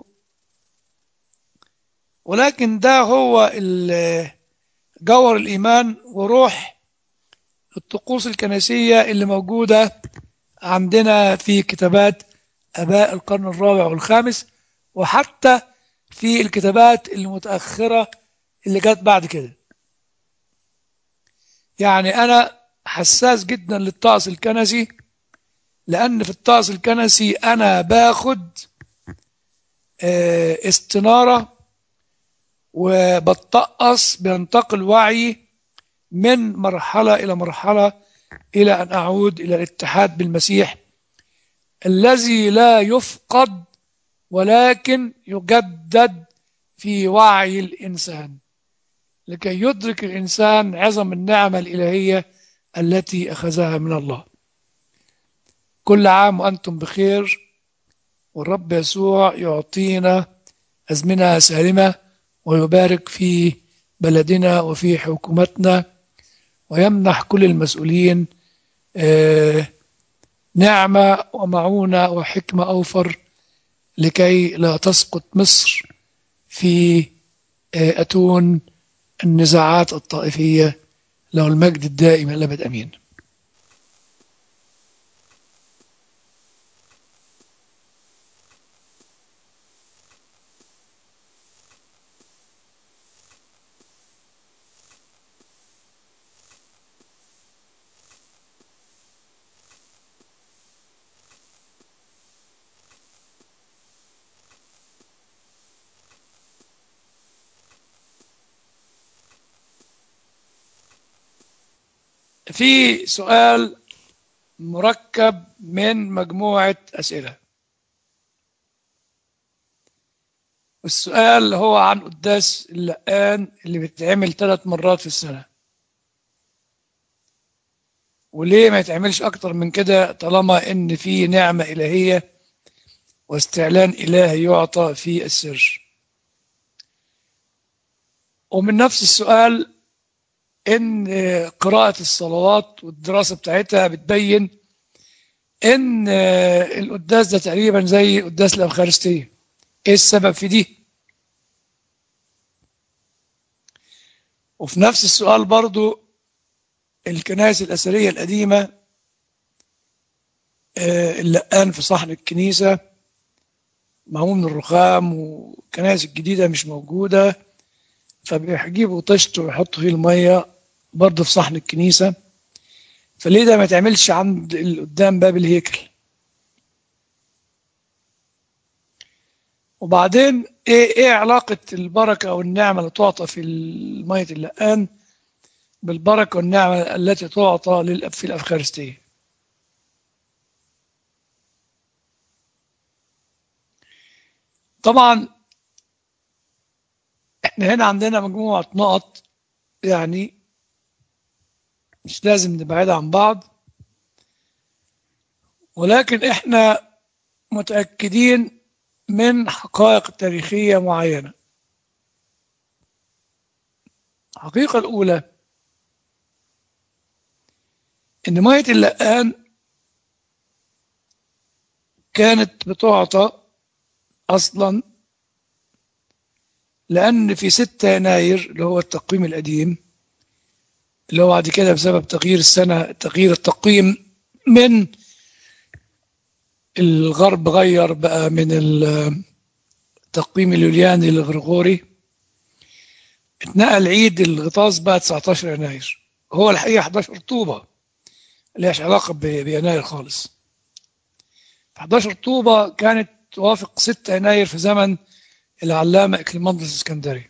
ولكن ده هو جوهر الإيمان وروح الطقوس الكنسية اللي موجودة عندنا في كتابات آباء القرن الرابع والخامس، وحتى في الكتابات المتأخرة اللي جت بعد كده. يعني أنا حساس جدا للطقس الكنسي، لأن في الطقس الكنسي أنا باخد استنارة وبتطقس، بينتقل وعي من مرحلة إلى مرحلة إلى أن أعود إلى الاتحاد بالمسيح الذي لا يفقد ولكن يجدد في وعي الإنسان، لكي يدرك الإنسان عظم النعمة الإلهية التي أخذها من الله. كل عام وأنتم بخير، والرب يسوع يعطينا أزمنة سالمة ويبارك في بلدنا وفي حكومتنا، ويمنح كل المسؤولين نعمة ومعونة وحكمة أوفر لكي لا تسقط مصر في أتون النزاعات الطائفية. له المجد الدائم إلى الأبد، أمين. في سؤال مركب من مجموعة أسئلة، والسؤال هو عن قداس اللقان اللي بيتعمل 3 مرات في السنة، وليه ما يتعملش أكتر من كده طالما إن في نعمة إلهية واستعلان إلهي يعطى في السر. ومن نفس السؤال إن قراءة الصلوات والدراسة بتاعتها بتبين إن القداس ده تقريبا زي قداس الأوخارستية. إيه السبب في دي؟ وفي نفس السؤال برضو الكنائس الأثرية القديمة اللقان في صحن الكنيسة معمول من الرخام، والكنائس الجديدة مش موجودة، فبيجيبوا طشت ويحطوا فيه المية برضه في صحن الكنيسة. فليه ده ما يتعملش عند قدام باب الهيكل؟ وبعدين ايه علاقة البركة والنعمة اللي تعطى في مية اللقان بالبركة والنعمة التي تعطى في الأفخارستية؟ طبعا احنا هنا عندنا مجموعة نقط يعني مش لازم نبعد عن بعض، ولكن احنا متأكدين من حقائق تاريخية معينة. الحقيقة الأولى إن مية اللقان كانت بتعطى أصلا لأن في 6 يناير اللي هو التقويم القديم، اللي هو بعد كده بسبب تغيير السنة تغيير التقويم من الغرب، غير بقى من التقويم اليولياني للغريغوري، اتنقل عيد الغطاس بقى 19 يناير. هو الحقيقة 11 طوبة، ملهاش علاقة بيناير خالص. 11 طوبة كانت توافق 6 يناير في زمن العلامة إكليماندس الإسكندري،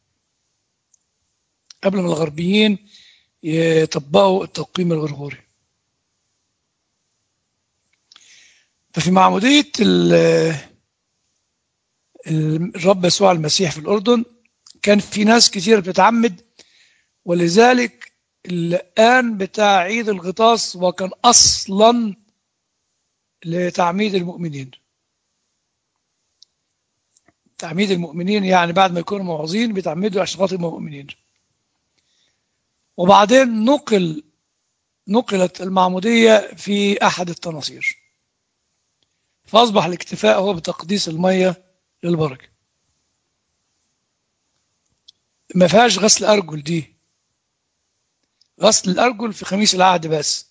قبل ما الغربيين يطبقوا التقويم الغرغوري. ففي معمودية الرب يسوع المسيح في الأردن كان في ناس كتير بتتعمد، ولذلك الآن بتاع عيد الغطاس وكان أصلا لتعميد المؤمنين. تعميد المؤمنين يعني بعد ما يكونوا موعظين بيتعمدوا عشان خاطر المؤمنين. وبعدين نقلت المعمودية في أحد التناصير، فأصبح الاكتفاء هو بتقديس المية للبركة. ما فيهاش غسل أرجل، دي غسل الأرجل في خميس العهد بس،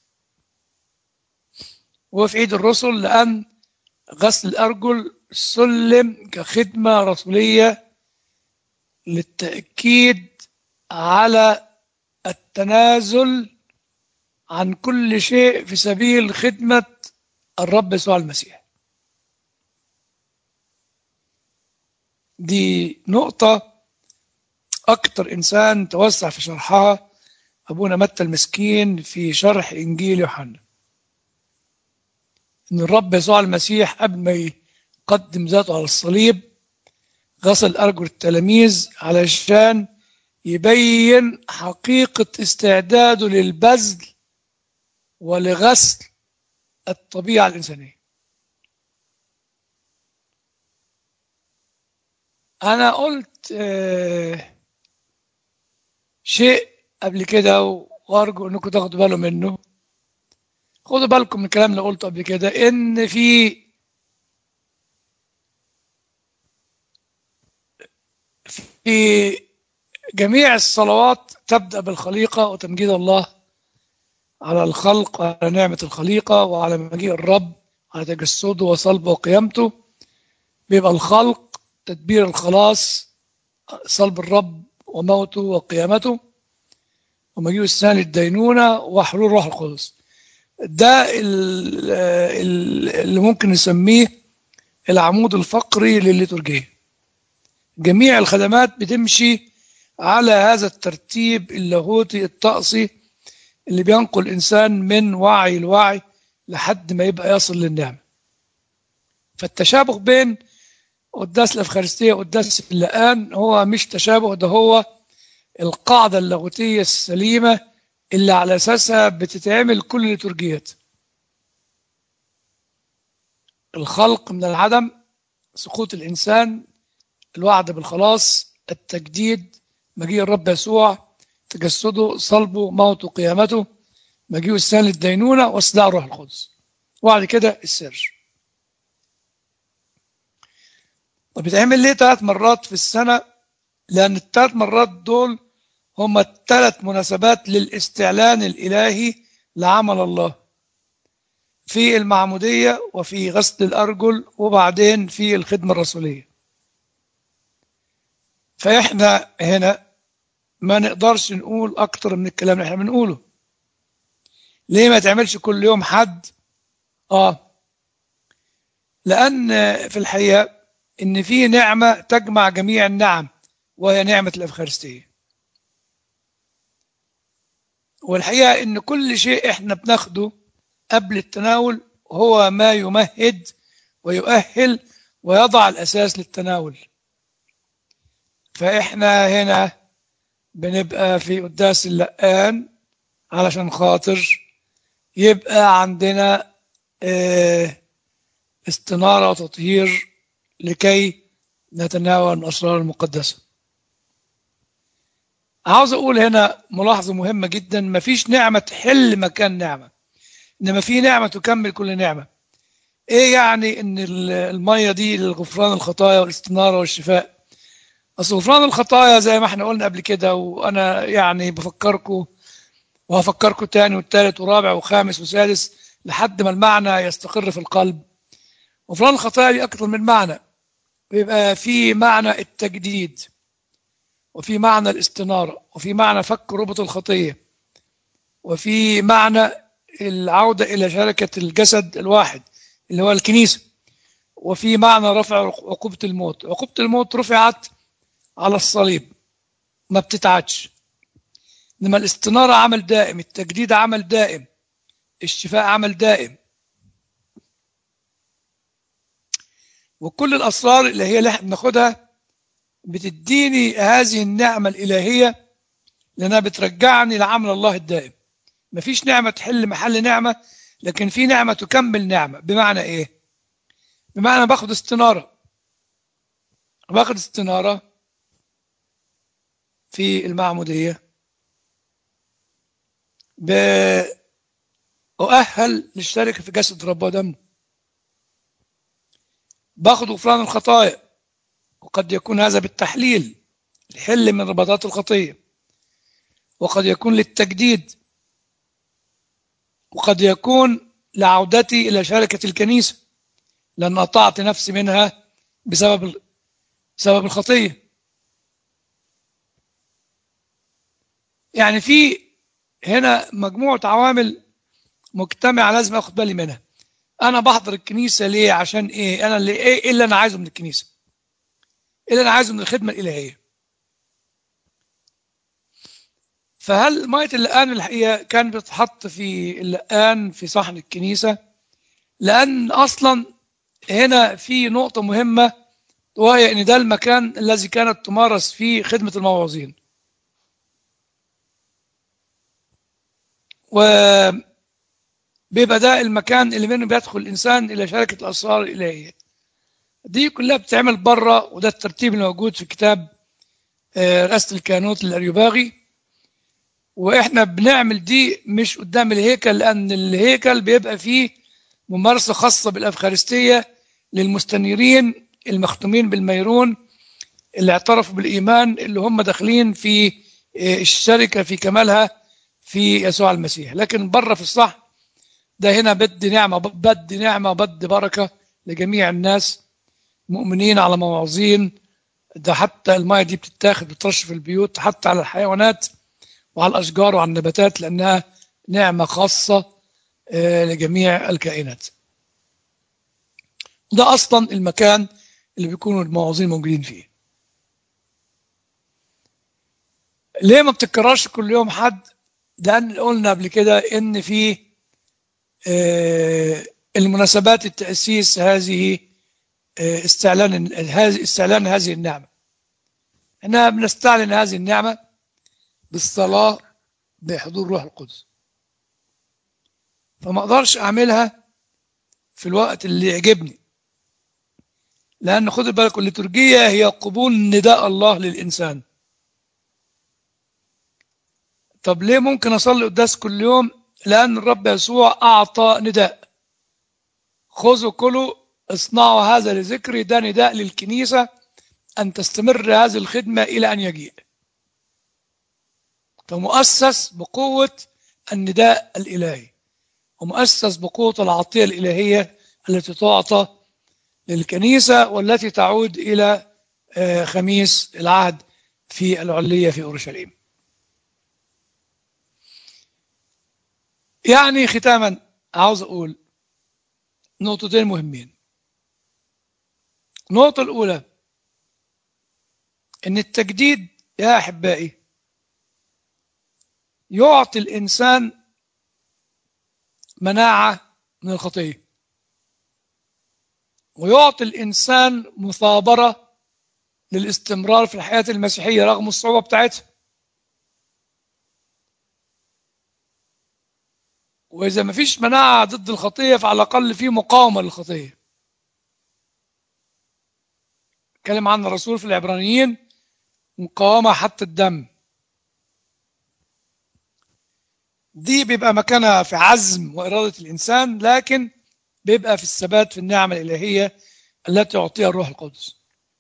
وفي عيد الرسل، لأن غسل الأرجل سلم كخدمة رسولية للتأكيد على التنازل عن كل شيء في سبيل خدمة الرب يسوع المسيح. دي نقطة أكتر إنسان توسع في شرحها أبونا متى المسكين في شرح إنجيل يوحنا، إن الرب يسوع المسيح قبل ما يقدم ذاته على الصليب غسل أرجل التلاميذ علشان يبين حقيقة استعداده للبذل ولغسل الطبيعة الإنسانية. أنا قلت شيء قبل كده وأرجو أنكم تاخدوا بالكم منه. خدوا بالكم من الكلام اللي قلته قبل كده، إن في جميع الصلوات تبدأ بالخليقة وتمجيد الله على الخلق وعلى نعمة الخليقة وعلى مجيء الرب على تجسده وصلبه وقيامته. بيبقى الخلق، تدبير الخلاص، صلب الرب وموته وقيامته، ومجيء الثاني للدينونة وحلول روح القدس. ده اللي ممكن نسميه العمود الفقري للليتورجية. جميع الخدمات بتمشي على هذا الترتيب اللاهوتي الطقسي اللي بينقل الإنسان من وعي لوعي لحد ما يبقى يصل للنعمة. فالتشابه بين قداس الأفخارستية وقداس اللقان هو مش تشابه، ده هو القاعدة اللاهوتية السليمة اللي على أساسها بتتعمل كل الليتورجيات. الخلق من العدم، سقوط الإنسان، الوعد بالخلاص، التجديد، مجيء الرب يسوع، تجسده، صلبه، موته، قيامته، مجيء الثاني للدينونة، واصداع الروح القدس، وبعد كده السر. طب بيتعمل ليه 3 مرات في السنة؟ لأن ال3 مرات دول هم ال3 مناسبات للاستعلان الإلهي لعمل الله، في المعمودية وفي غسل الأرجل وبعدين في الخدمة الرسولية. فإحنا هنا ما نقدرش نقول أكتر من الكلام اللي احنا بنقوله. ليه ما تعملش كل يوم حد؟ لأن في الحقيقة إن في نعمة تجمع جميع النعم، وهي نعمة الأفخارستية. والحقيقة إن كل شيء إحنا بناخده قبل التناول هو ما يمهد ويؤهل ويضع الأساس للتناول. فإحنا هنا بنبقى في قداس اللقان علشان خاطر يبقى عندنا استنارة وتطهير لكي نتناول الأسرار المقدسة. عاوز أقول هنا ملاحظة مهمة جدا: مفيش نعمة تحل مكان نعمة، إنما في نعمة تكمل كل نعمة. ايه يعني ان المية دي لغفران الخطايا والاستنارة والشفاء؟ اصل غفران الخطايا زي ما احنا قلنا قبل كده، وانا يعني بفكركم وهفكركم تاني والتالت ورابع وخامس وسادس لحد ما المعنى يستقر في القلب. غفران الخطايا دي اكتر من معنى، بيبقى في معنى التجديد، وفي معنى الاستنارة، وفي معنى فك ربط الخطية، وفي معنى العودة إلى شركة الجسد الواحد اللي هو الكنيسة، وفي معنى رفع عقوبة الموت. عقوبة الموت رفعت على الصليب، ما بتتعادش. إنما الاستنارة عمل دائم، التجديد عمل دائم، الشفاء عمل دائم. وكل الأسرار اللي احنا بناخدها بتديني هذه النعمة الإلهية، لأنها بترجعني لعمل الله الدائم. مفيش نعمة تحل محل نعمة، لكن في نعمة تكمل نعمة. بمعنى إيه؟ بمعنى باخد استنارة، في المعمودية، أؤهل للشركة في جسد رب ودمه. باخد غفران الخطايا، وقد يكون هذا بالتحليل، الحل من رباطات الخطية، وقد يكون للتجديد، وقد يكون لعودتي إلى شركة الكنيسة، لأن قطعت نفسي منها بسبب الخطية. يعني في هنا مجموعة عوامل مجتمعة لازم أخد بالي منها. أنا بحضر الكنيسة ليه؟ عشان إيه؟ أنا إيه اللي أنا عايزه من الكنيسة؟ إيه اللي أنا عايزه من الخدمة الإلهية؟ فهل مية اللقان الحقيقة كان بتتحط في اللقان في صحن الكنيسة؟ لأن أصلا هنا في نقطة مهمة، وهي إن ده المكان الذي كانت تمارس فيه خدمة الموعظين. وبيبقى ده المكان اللي منه بيدخل الإنسان إلى شركة الأسرار الإلهية. دي كلها بتتعمل بره، وده الترتيب الموجود في كتاب رئاسة الكهنوت للأريوباغي. وإحنا بنعمل دي مش قدام الهيكل، لأن الهيكل بيبقى فيه ممارسة خاصة بالأفخارستية للمستنيرين المختومين بالميرون، اللي اعترفوا بالإيمان، اللي هم داخلين في الشركة في كمالها في يسوع المسيح. لكن بره في الصح ده هنا بدي نعمة وبدي بركة لجميع الناس، مؤمنين على مواعظين. ده حتى المية دي بتتاخد بترش في البيوت، حتى على الحيوانات وعلى الأشجار وعلى النباتات، لأنها نعمة خاصة لجميع الكائنات. ده أصلا المكان اللي بيكونوا المواعظين موجودين فيه. ليه ما بتتكررش كل يوم حد؟ لأن قلنا قبل كده إن في المناسبات التأسيس هذه استعلان هذه النعمة. احنا بنستعلن هذه النعمة بالصلاة بحضور روح القدس، فما اقدرش اعملها في الوقت اللي يعجبني، لأن خد بالك الليتورجية هي قبول نداء الله للإنسان. طب ليه ممكن أصلي قداس كل يوم؟ لأن الرب يسوع أعطى نداء: خذوا كلوا اصنعوا هذا لذكري. ده نداء للكنيسة أن تستمر هذه الخدمة إلى أن يجيء. فمؤسس بقوة النداء الإلهي، ومؤسس بقوة العطية الإلهية التي تعطى للكنيسة، والتي تعود إلى خميس العهد في العلية في أورشليم. يعني ختاما عاوز أقول نقطتين مهمين. النقطة الأولى إن التجديد يا أحبائي يعطي الإنسان مناعة من الخطية، ويعطي الإنسان مثابرة للاستمرار في الحياة المسيحية رغم الصعوبة بتاعتها. وإذا ما فيش مناعة ضد الخطية، فعلى الأقل في مقاومة للخطية. اتكلم عن الرسول في العبرانيين: مقاومة حتى الدم. دي بيبقى مكانها في عزم وإرادة الإنسان، لكن بيبقى في الثبات في النعمة الإلهية التي يعطيها الروح القدس.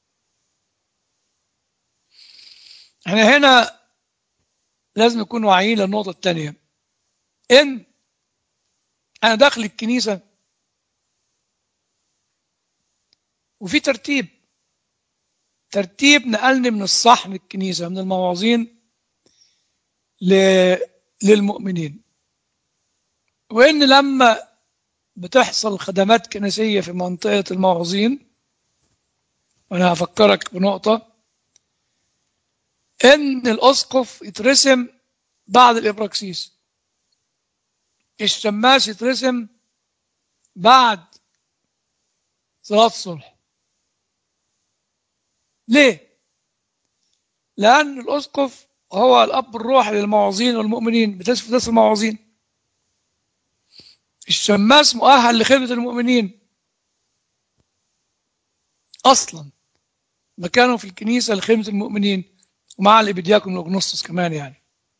احنا هنا لازم نكون واعيين للنقطة الثانية، إن أنا داخل الكنيسة وفي ترتيب نقلني من الصحن الكنيسة، من المواعظين للمؤمنين، وإن لما بتحصل خدمات كنسية في منطقة المواعظين، وأنا هفكرك بنقطة، إن الأسقف يترسم بعد الإبراكسيس، الشماس يترسم بعد صلاة الصلح. ليه؟ لأن الأسقف هو الأب الروحي للمواعظين والمؤمنين، بتسف المواعظين. الشماس مؤهل لخدمة المؤمنين أصلا، مكانه في الكنيسة لخدمة المؤمنين، ومع الإبدياكون والأغنسطس كمان يعني.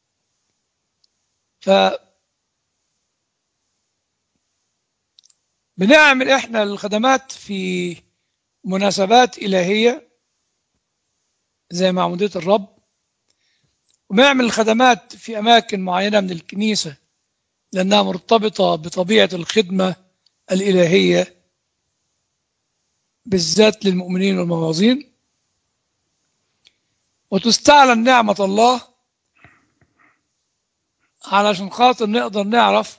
بنعمل إحنا الخدمات في مناسبات إلهية زي معمودية الرب، ونعمل الخدمات في أماكن معينة من الكنيسة لأنها مرتبطة بطبيعة الخدمة الإلهية بالذات للمؤمنين والمواعظين، وتستعلن نعمة الله علشان خاطر نقدر نعرف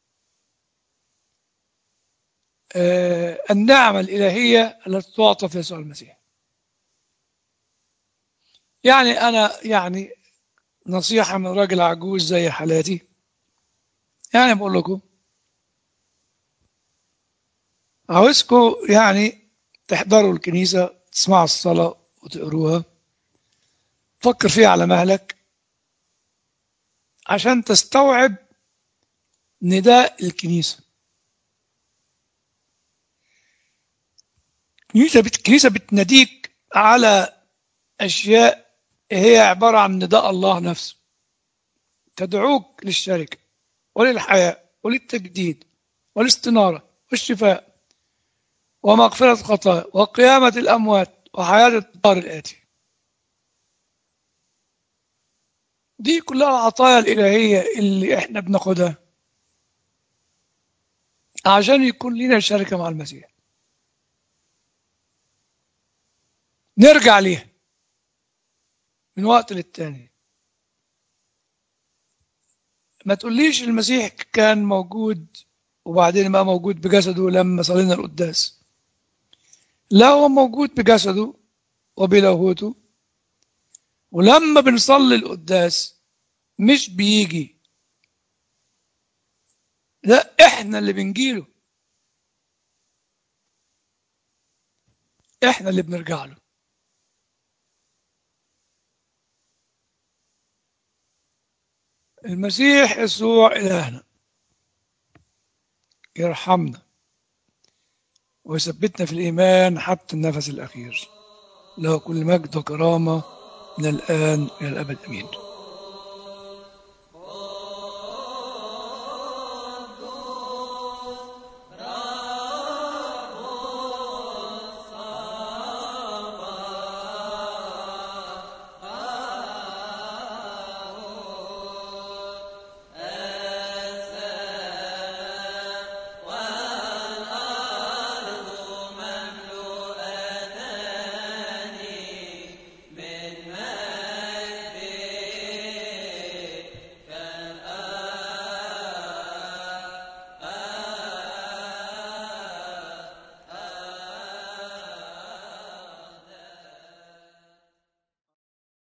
النعمة الإلهية التي تعطى في يسوع المسيح. يعني نصيحة من راجل عجوز زي حالاتي، يعني بقول لكم عاوزكم تحضروا الكنيسة، تسمعوا الصلاة وتقروها، فكر فيها على مهلك عشان تستوعب نداء الكنيسة. الكنيسة بتناديك على أشياء هي عبارة عن نداء الله نفسه، تدعوك للشركة وللحياة وللتجديد والاستنارة والشفاء ومغفرة الخطايا وقيامة الأموات وحياة الدار الآتي. دي كلها العطايا الإلهية اللي احنا بناخدها عشان يكون لنا شركة مع المسيح، نرجع ليها من وقت للتاني. ما تقوليش المسيح كان موجود وبعدين ما موجود بجسده لما صلينا القداس. لا، هو موجود بجسده وبلاهوته، ولما بنصلي القداس مش بيجي، لا احنا اللي بنجيله، احنا اللي بنرجع له. المسيح يسوع إلهنا يرحمنا ويثبتنا في الإيمان حتى النفس الأخير. له كل مجد وكرامة من الآن إلى الأبد، أمين.